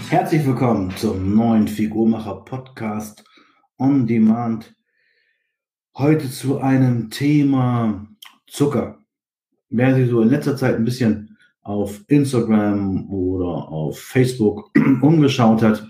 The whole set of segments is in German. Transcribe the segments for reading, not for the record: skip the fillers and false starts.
Herzlich willkommen zum neuen Figurmacher Podcast on Demand. Heute zu einem Thema Zucker. Wer sich so in letzter Zeit ein bisschen auf Instagram oder auf Facebook umgeschaut hat,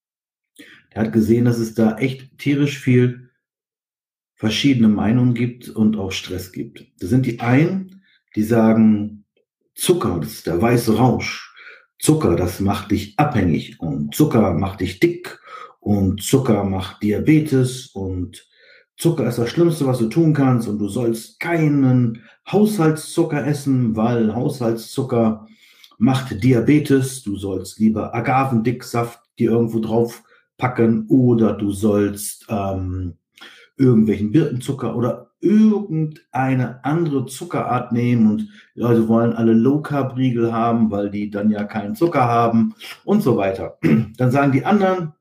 der hat gesehen, dass es da echt tierisch viel verschiedene Meinungen gibt und auch Stress gibt. Das sind die einen, die sagen, Zucker, das ist der weiße Rausch. Zucker, das macht dich abhängig und Zucker macht dich dick und Zucker macht Diabetes und Zucker ist das Schlimmste, was du tun kannst und du sollst keinen Haushaltszucker essen, weil Haushaltszucker macht Diabetes. Du sollst lieber Agavendicksaft dir irgendwo drauf packen oder du sollst irgendwelchen Birkenzucker oder irgendeine andere Zuckerart nehmen und also wollen alle Low-Carb-Riegel haben, weil die dann ja keinen Zucker haben und so weiter. Dann sagen die anderen,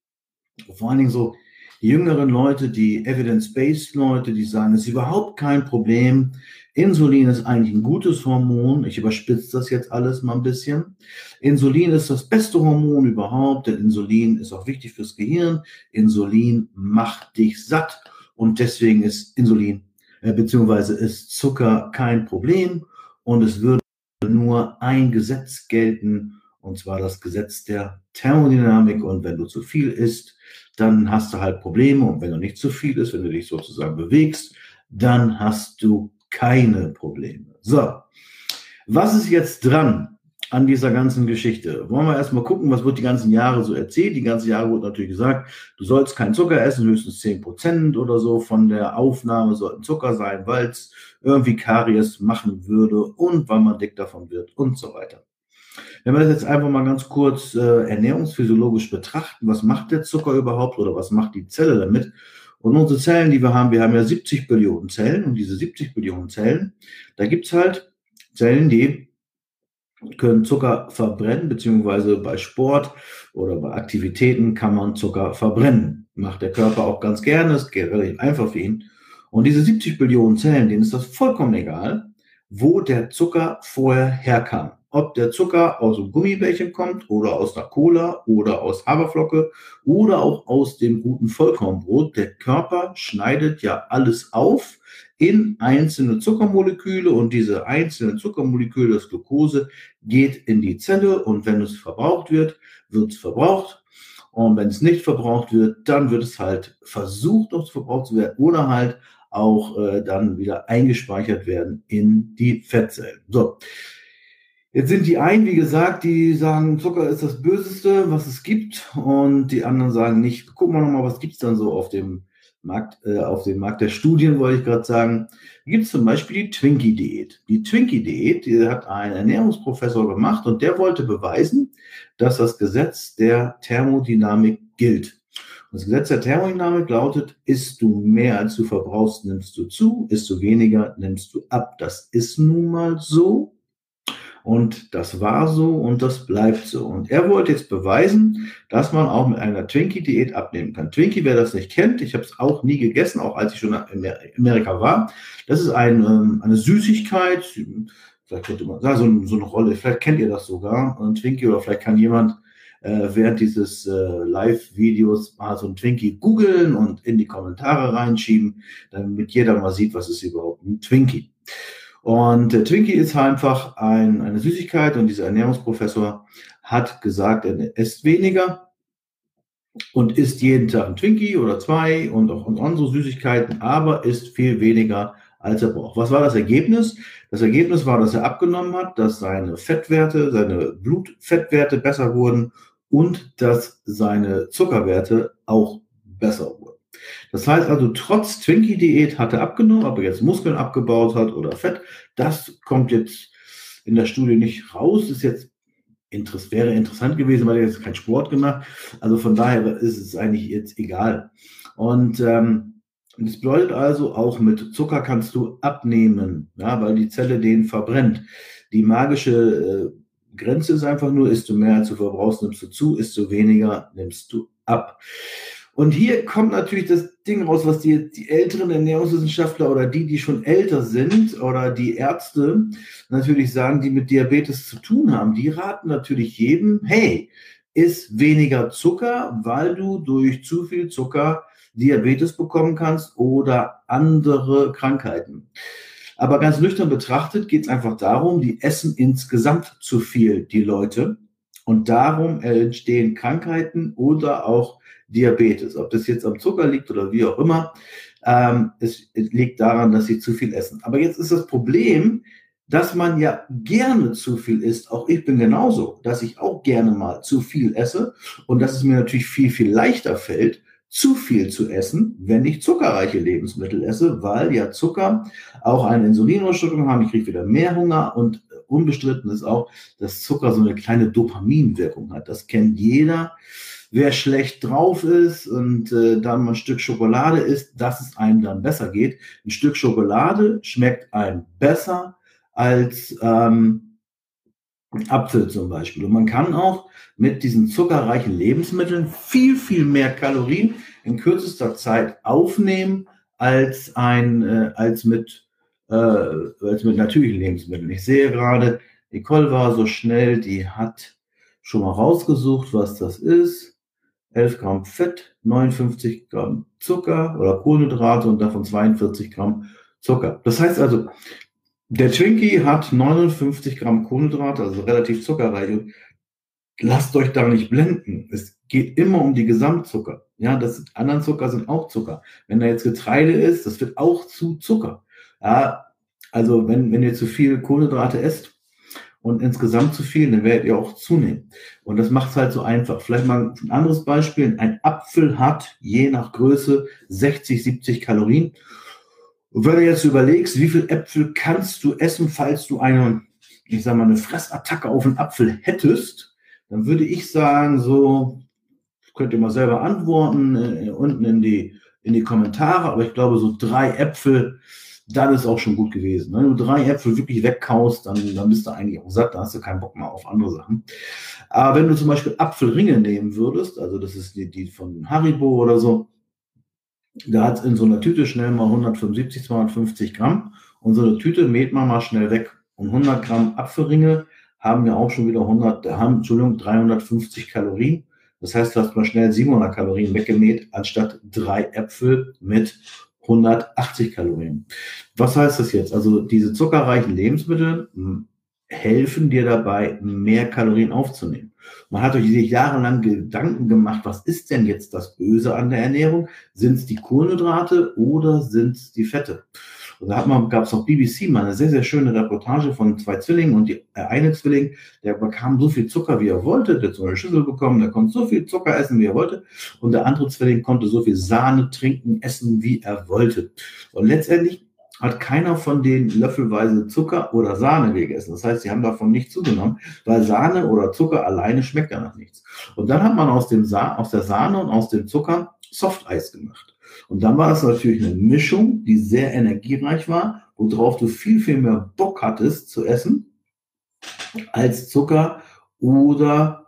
vor allen Dingen so die jüngeren Leute, die Evidence-Based Leute, die sagen, es ist überhaupt kein Problem. Insulin ist eigentlich ein gutes Hormon. Ich überspitze das jetzt alles mal ein bisschen. Insulin ist das beste Hormon überhaupt, denn Insulin ist auch wichtig fürs Gehirn. Insulin macht dich satt und deswegen ist Insulin beziehungsweise ist Zucker kein Problem und es würde nur ein Gesetz gelten, und zwar das Gesetz der Thermodynamik. Und wenn du zu viel isst, dann hast du halt Probleme. Und wenn du nicht zu viel isst, wenn du dich sozusagen bewegst, dann hast du keine Probleme. So, was ist jetzt dran an dieser ganzen Geschichte? Wollen wir erstmal gucken, was wird die ganzen Jahre so erzählt? Die ganzen Jahre wurde natürlich gesagt, du sollst keinen Zucker essen, höchstens 10% oder so von der Aufnahme sollten Zucker sein, weil es irgendwie Karies machen würde und weil man dick davon wird und so weiter. Wenn wir das jetzt einfach mal ganz kurz ernährungsphysiologisch betrachten, was macht der Zucker überhaupt oder was macht die Zelle damit? Und unsere Zellen, die wir haben ja 70 Billionen Zellen und diese 70 Billionen Zellen, da gibt es halt Zellen, die können Zucker verbrennen, beziehungsweise bei Sport oder bei Aktivitäten kann man Zucker verbrennen. Macht der Körper auch ganz gerne, es geht relativ einfach für ihn. Und diese 70 Billionen Zellen, denen ist das vollkommen egal, wo der Zucker vorher herkam. Ob der Zucker aus einem Gummibärchen kommt oder aus einer Cola oder aus Haferflocke oder auch aus dem guten Vollkornbrot. Der Körper schneidet ja alles auf in einzelne Zuckermoleküle und diese einzelnen Zuckermoleküle, das Glucose, geht in die Zelle und wenn es verbraucht wird, wird es verbraucht. Und wenn es nicht verbraucht wird, dann wird es halt versucht, noch verbraucht zu werden oder halt auch dann wieder eingespeichert werden in die Fettzellen. So, jetzt sind die einen, wie gesagt, die sagen, Zucker ist das Böseste, was es gibt, und die anderen sagen nicht. Gucken wir nochmal, was gibt es dann so auf dem Markt der Studien, wollte ich gerade sagen. Da gibt es zum Beispiel die Twinkie-Diät. Die Twinkie-Diät, die hat ein Ernährungsprofessor gemacht und der wollte beweisen, dass das Gesetz der Thermodynamik gilt. Das Gesetz der Thermodynamik lautet, isst du mehr als du verbrauchst, nimmst du zu, isst du weniger, nimmst du ab. Das ist nun mal so. Und das war so und das bleibt so. Und er wollte jetzt beweisen, dass man auch mit einer Twinkie-Diät abnehmen kann. Twinkie, wer das nicht kennt, ich habe es auch nie gegessen, auch als ich schon in Amerika war. Das ist eine Süßigkeit, vielleicht könnte man sagen, so eine Rolle, vielleicht kennt ihr das sogar, ein Twinkie, oder vielleicht kann jemand während dieses Live-Videos mal so ein Twinkie googeln und in die Kommentare reinschieben, damit jeder mal sieht, was ist überhaupt ein Twinkie. Und der Twinkie ist einfach eine Süßigkeit und dieser Ernährungsprofessor hat gesagt, er isst weniger und isst jeden Tag ein Twinkie oder zwei und auch andere Süßigkeiten, aber isst viel weniger, als er braucht. Was war das Ergebnis? Das Ergebnis war, dass er abgenommen hat, dass seine Fettwerte, seine Blutfettwerte besser wurden und dass seine Zuckerwerte auch besser wurden. Das heißt also, trotz Twinkie-Diät hat er abgenommen, ob er jetzt Muskeln abgebaut hat oder Fett, das kommt jetzt in der Studie nicht raus. Ist jetzt wäre interessant gewesen, weil er jetzt keinen Sport gemacht. Also von daher ist es eigentlich jetzt egal. Und das bedeutet also, auch mit Zucker kannst du abnehmen, ja, weil die Zelle den verbrennt. Die magische Grenze ist einfach nur, isst du mehr als du verbrauchst, nimmst du zu, isst du weniger, nimmst du ab. Und hier kommt natürlich das Ding raus, was die älteren Ernährungswissenschaftler oder die schon älter sind oder die Ärzte natürlich sagen, die mit Diabetes zu tun haben. Die raten natürlich jedem, hey, Iss weniger Zucker, weil du durch zu viel Zucker Diabetes bekommen kannst oder andere Krankheiten. Aber ganz nüchtern betrachtet geht es einfach darum, die essen insgesamt zu viel, die Leute. Und darum entstehen Krankheiten oder auch Diabetes. Ob das jetzt am Zucker liegt oder wie auch immer, es liegt daran, dass sie zu viel essen. Aber jetzt ist das Problem, dass man ja gerne zu viel isst. Auch ich bin genauso, dass ich auch gerne mal zu viel esse und dass es mir natürlich viel, viel leichter fällt, zu viel zu essen, wenn ich zuckerreiche Lebensmittel esse, weil ja Zucker auch eine Insulinausschüttung haben. Ich kriege wieder mehr Hunger und unbestritten ist auch, dass Zucker so eine kleine Dopaminwirkung hat. Das kennt jeder. Wer schlecht drauf ist und dann mal ein Stück Schokolade isst, dass es einem dann besser geht. Ein Stück Schokolade schmeckt einem besser als Apfel zum Beispiel. Und man kann auch mit diesen zuckerreichen Lebensmitteln viel, viel mehr Kalorien in kürzester Zeit aufnehmen als mit natürlichen Lebensmitteln. Ich sehe gerade, Nicole war so schnell, die hat schon mal rausgesucht, was das ist. 11 Gramm Fett, 59 Gramm Zucker oder Kohlenhydrate und davon 42 Gramm Zucker. Das heißt also, der Twinkie hat 59 Gramm Kohlenhydrate, also relativ zuckerreich. Und lasst euch da nicht blenden. Es geht immer um die Gesamtzucker. Ja, anderen Zucker sind auch Zucker. Wenn da jetzt Getreide ist, das wird auch zu Zucker. Ja, also wenn ihr zu viel Kohlenhydrate esst und insgesamt zu viel, dann werdet ihr auch zunehmen. Und das macht es halt so einfach. Vielleicht mal ein anderes Beispiel. Ein Apfel hat je nach Größe 60, 70 Kalorien. Und wenn du jetzt überlegst, wie viel Äpfel kannst du essen, falls du eine Fressattacke auf einen Apfel hättest, dann würde ich sagen, so, könnt ihr mal selber antworten, unten in die Kommentare, aber ich glaube, so 3 Äpfel, dann ist auch schon gut gewesen. Wenn du 3 Äpfel wirklich wegkaust, dann bist du eigentlich auch satt, da hast du keinen Bock mehr auf andere Sachen. Aber wenn du zum Beispiel Apfelringe nehmen würdest, also das ist die von Haribo oder so, da hat es in so einer Tüte schnell mal 175, 250 Gramm und so eine Tüte mäht man mal schnell weg. Und 100 Gramm Apfelringe haben ja auch schon wieder 350 Kalorien. Das heißt, du hast mal schnell 700 Kalorien weggemäht, anstatt 3 Äpfel mit 180 Kalorien. Was heißt das jetzt? Also diese zuckerreichen Lebensmittel helfen dir dabei, mehr Kalorien aufzunehmen. Man hat sich jahrelang Gedanken gemacht, was ist denn jetzt das Böse an der Ernährung? Sind es die Kohlenhydrate oder sind es die Fette? Und da gab es auf BBC mal eine sehr, sehr schöne Reportage von 2 Zwillingen und der eine Zwilling, der bekam so viel Zucker, wie er wollte, der hat so eine Schüssel bekommen, der konnte so viel Zucker essen, wie er wollte und der andere Zwilling konnte so viel Sahne trinken, essen, wie er wollte. Und letztendlich hat keiner von denen löffelweise Zucker oder Sahne gegessen. Das heißt, sie haben davon nicht zugenommen, weil Sahne oder Zucker alleine schmeckt danach nichts. Und dann hat man aus der Sahne und aus dem Zucker Softeis gemacht. Und dann war es natürlich eine Mischung, die sehr energiereich war, worauf du viel, viel mehr Bock hattest zu essen, als Zucker oder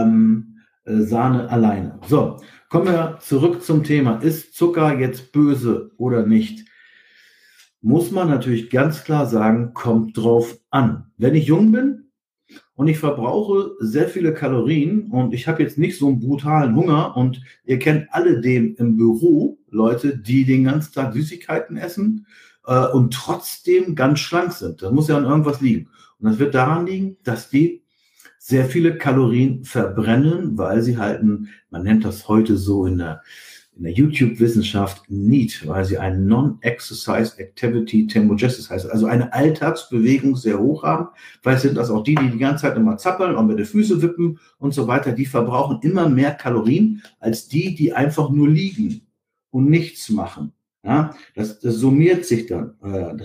Sahne alleine. So, kommen wir zurück zum Thema. Ist Zucker jetzt böse oder nicht? Muss man natürlich ganz klar sagen, kommt drauf an. Wenn ich jung bin und ich verbrauche sehr viele Kalorien und ich habe jetzt nicht so einen brutalen Hunger und ihr kennt alle den im Büro, Leute, die den ganzen Tag Süßigkeiten essen und trotzdem ganz schlank sind. Das muss ja an irgendwas liegen. Und das wird daran liegen, dass die sehr viele Kalorien verbrennen, weil sie halt, man nennt das heute so in der YouTube-Wissenschaft NEAT, weil sie einen Non-Exercise Activity Thermogenesis heißt, also eine Alltagsbewegung sehr hoch haben, weil es sind das auch die ganze Zeit immer zappeln und mit den Füßen wippen und so weiter, die verbrauchen immer mehr Kalorien als die einfach nur liegen und nichts machen. Ja, das summiert sich dann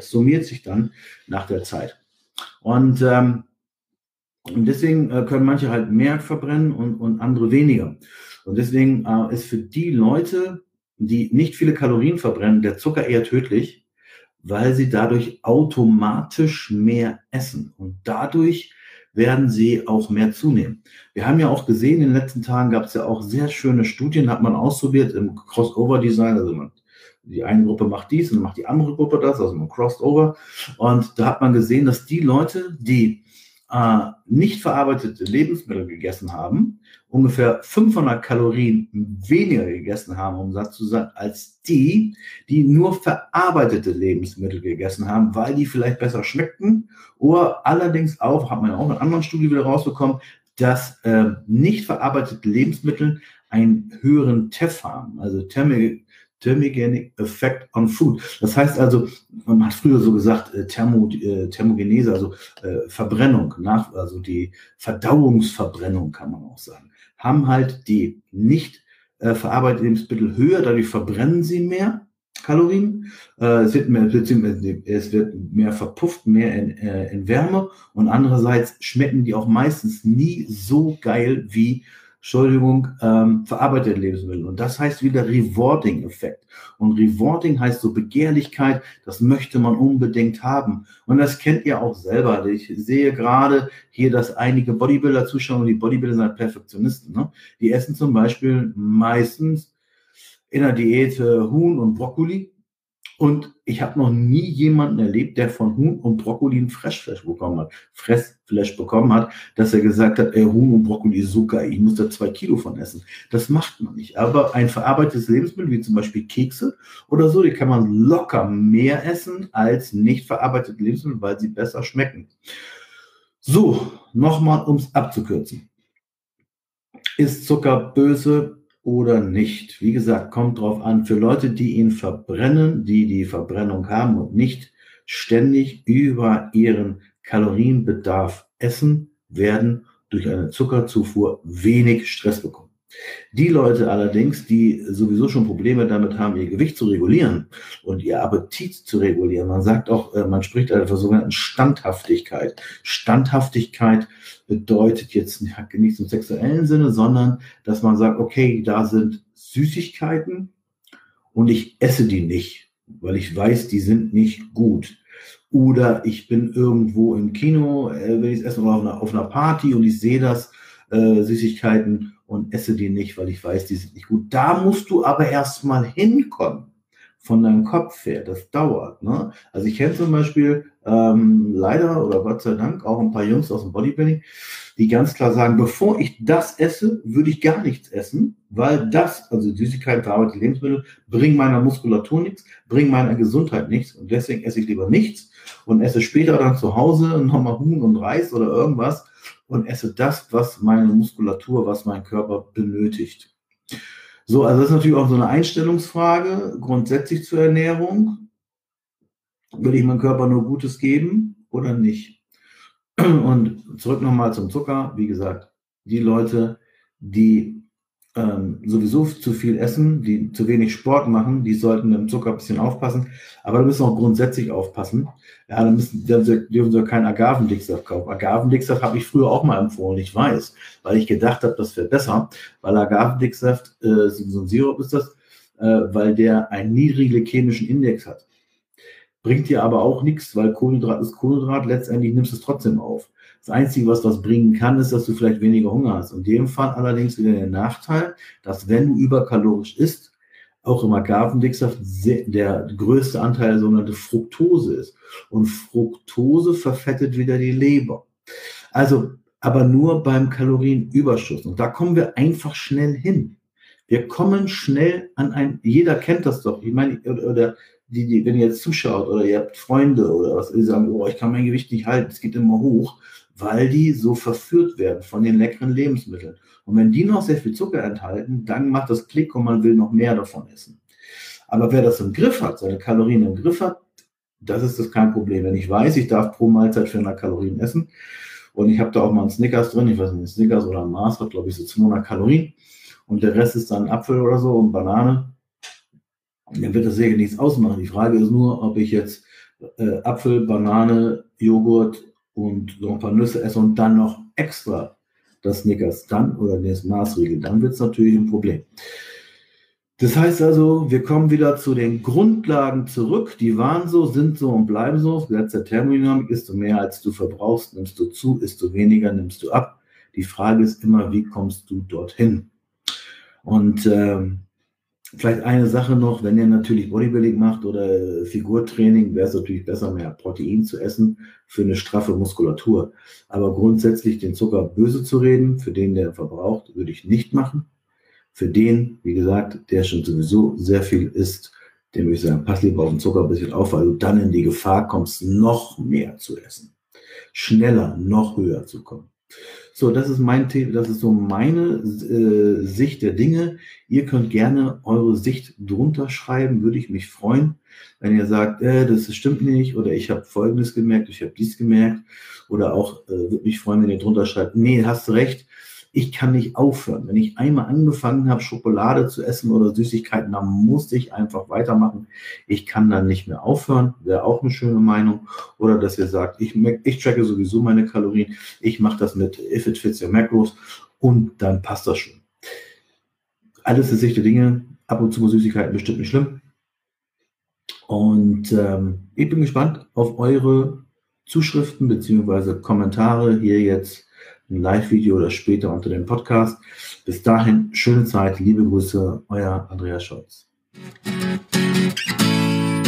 nach der Zeit. Und deswegen können manche halt mehr verbrennen und andere weniger. Und deswegen ist für die Leute, die nicht viele Kalorien verbrennen, der Zucker eher tödlich, weil sie dadurch automatisch mehr essen. Und dadurch werden sie auch mehr zunehmen. Wir haben ja auch gesehen, in den letzten Tagen gab es ja auch sehr schöne Studien, hat man ausprobiert im Crossover-Design. Also die eine Gruppe macht dies und dann macht die andere Gruppe das, also man Crossover. Und da hat man gesehen, dass die Leute, die nicht verarbeitete Lebensmittel gegessen haben, ungefähr 500 Kalorien weniger gegessen haben, um satt zu sein, als die, die nur verarbeitete Lebensmittel gegessen haben, weil die vielleicht besser schmeckten. Oder allerdings auch, hat man ja auch in einer anderen Studie wieder rausbekommen, dass nicht verarbeitete Lebensmittel einen höheren TEF haben, also Thermogenic Effect on Food. Das heißt also, man hat früher so gesagt, Thermogenese, also Verbrennung, also die Verdauungsverbrennung kann man auch sagen, haben halt die nicht verarbeiteten Lebensmittel höher, dadurch verbrennen sie mehr Kalorien, es wird mehr verpufft, mehr in Wärme und andererseits schmecken die auch meistens nie so geil wie verarbeitete Lebensmittel. Und das heißt wieder Rewarding-Effekt. Und Rewarding heißt so Begehrlichkeit, das möchte man unbedingt haben. Und das kennt ihr auch selber. Ich sehe gerade hier, dass einige Bodybuilder zuschauen und die Bodybuilder sind halt Perfektionisten. Ne? Die essen zum Beispiel meistens in der Diät Huhn und Brokkoli. Und ich habe noch nie jemanden erlebt, der von Huhn und Brokkoli ein Fressfleisch bekommen hat, dass er gesagt hat, ey, Huhn und Brokkoli ist so geil, ich muss da 2 Kilo von essen. Das macht man nicht. Aber ein verarbeitetes Lebensmittel, wie zum Beispiel Kekse oder so, die kann man locker mehr essen als nicht verarbeitete Lebensmittel, weil sie besser schmecken. So, nochmal, um es abzukürzen. Ist Zucker böse oder nicht? Wie gesagt, kommt drauf an. Für Leute, die ihn verbrennen, die Verbrennung haben und nicht ständig über ihren Kalorienbedarf essen, werden durch eine Zuckerzufuhr wenig Stress bekommen. Die Leute allerdings, die sowieso schon Probleme damit haben, ihr Gewicht zu regulieren und ihr Appetit zu regulieren, man sagt auch, man spricht von der sogenannten Standhaftigkeit. Standhaftigkeit bedeutet jetzt nicht im sexuellen Sinne, sondern dass man sagt, okay, da sind Süßigkeiten und ich esse die nicht, weil ich weiß, die sind nicht gut. Oder ich bin irgendwo im Kino, will ich es essen, oder auf einer Party und ich sehe das, Süßigkeiten und esse die nicht, weil ich weiß, die sind nicht gut. Da musst du aber erstmal hinkommen von deinem Kopf her. Das dauert. Ne? Also ich kenne zum Beispiel leider oder Gott sei Dank auch ein paar Jungs aus dem Bodybuilding, die ganz klar sagen, bevor ich das esse, würde ich gar nichts essen, weil das, also Süßigkeiten, verarbeitete Lebensmittel, bringen meiner Muskulatur nichts, bringen meiner Gesundheit nichts und deswegen esse ich lieber nichts und esse später dann zu Hause nochmal Huhn und Reis oder irgendwas und esse das, was meine Muskulatur, was mein Körper benötigt. So, also das ist natürlich auch so eine Einstellungsfrage, grundsätzlich zur Ernährung. Will ich meinem Körper nur Gutes geben oder nicht? Und zurück nochmal zum Zucker. Wie gesagt, die Leute, die sowieso zu viel essen, die zu wenig Sport machen, die sollten mit dem Zucker ein bisschen aufpassen. Aber da müssen auch grundsätzlich aufpassen. Ja, dürfen sie keinen Agavendicksaft kaufen. Agavendicksaft habe ich früher auch mal empfohlen, ich weiß, weil ich gedacht habe, das wäre besser, weil Agavendicksaft, so ein Sirup ist das, weil der einen niedrigen glykämischen Index hat. Bringt dir aber auch nichts, weil Kohlenhydrat ist Kohlenhydrat, letztendlich nimmst du es trotzdem auf. Das Einzige, was bringen kann, ist, dass du vielleicht weniger Hunger hast. In dem Fall allerdings wieder der Nachteil, dass wenn du überkalorisch isst, auch im Agavendicksaft der größte Anteil der sogenannte Fructose ist. Und Fructose verfettet wieder die Leber. Also, aber nur beim Kalorienüberschuss. Und da kommen wir einfach schnell hin. Wir kommen schnell an jeder kennt das doch. Ich meine, oder wenn ihr jetzt zuschaut oder ihr habt Freunde oder was, die sagen, oh, ich kann mein Gewicht nicht halten, es geht immer hoch, weil die so verführt werden von den leckeren Lebensmitteln. Und wenn die noch sehr viel Zucker enthalten, dann macht das Klick und man will noch mehr davon essen. Aber wer das im Griff hat, seine Kalorien im Griff hat, das ist das kein Problem. Wenn ich weiß, ich darf pro Mahlzeit 400 Kalorien essen und ich habe da auch mal einen Snickers drin, ich weiß nicht, ein Snickers oder ein Mars hat, glaube ich, so 200 Kalorien und der Rest ist dann Apfel oder so und Banane, dann wird das sicher nichts ausmachen. Die Frage ist nur, ob ich jetzt Apfel, Banane, Joghurt und so ein paar Nüsse esse und dann noch extra das Snickers dann oder das Maßriegel, dann wird es natürlich ein Problem. Das heißt also, wir kommen wieder zu den Grundlagen zurück. Die waren so, sind so und bleiben so. Das Gesetz der Thermodynamik: isst du mehr, als du verbrauchst, nimmst du zu, isst du weniger, nimmst du ab. Die Frage ist immer, wie kommst du dorthin? Und Vielleicht eine Sache noch, wenn ihr natürlich Bodybuilding macht oder Figurtraining, wäre es natürlich besser, mehr Protein zu essen für eine straffe Muskulatur. Aber grundsätzlich den Zucker böse zu reden, für den, der verbraucht, würde ich nicht machen. Für den, wie gesagt, der schon sowieso sehr viel isst, dem würde ich sagen, pass lieber auf den Zucker ein bisschen auf, weil du dann in die Gefahr kommst, noch mehr zu essen. Schneller, noch höher zu kommen. So, das ist mein Thema, das ist so meine Sicht der Dinge. Ihr könnt gerne eure Sicht drunter schreiben, würde ich mich freuen, wenn ihr sagt, das stimmt nicht oder ich habe Folgendes gemerkt, ich habe dies gemerkt oder auch würde mich freuen, wenn ihr drunter schreibt, nee, hast du recht, ich kann nicht aufhören. Wenn ich einmal angefangen habe, Schokolade zu essen oder Süßigkeiten, dann muss ich einfach weitermachen. Ich kann dann nicht mehr aufhören, wäre auch eine schöne Meinung. Oder dass ihr sagt, ich tracke sowieso meine Kalorien, ich mache das mit If It Fits Your Macros und dann passt das schon. Alles ist Sicht der Dinge, ab und zu mal Süßigkeiten bestimmt nicht schlimm. Und ich bin gespannt auf eure Zuschriften bzw. Kommentare hier jetzt im Live-Video oder später unter dem Podcast. Bis dahin, schöne Zeit, liebe Grüße, euer Andreas Scholz.